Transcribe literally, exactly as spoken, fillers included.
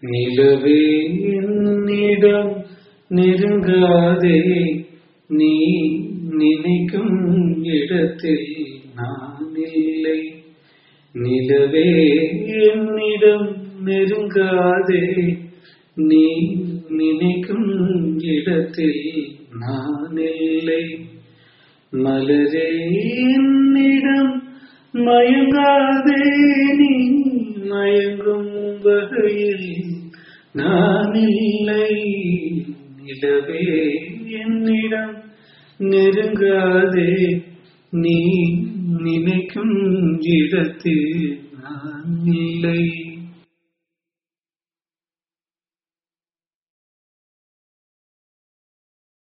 நிலவே என்னிடம் நெருங்காதே, நீ நினைக்கும் இடத்தில் நான் இல்லை. நிலவே என்னிடம் நெருங்காதே, நீ நினைக்கும் இடத்தில் நான் இல்லை. மலரே என்னிடம் மயங்காதே, நீ மயங்கும் வகையில் நான் இல்லை. நிலவே என்னிடம் நெருங்காதே, நீ நினைக்கும் இடத்தில் நான் இல்லை.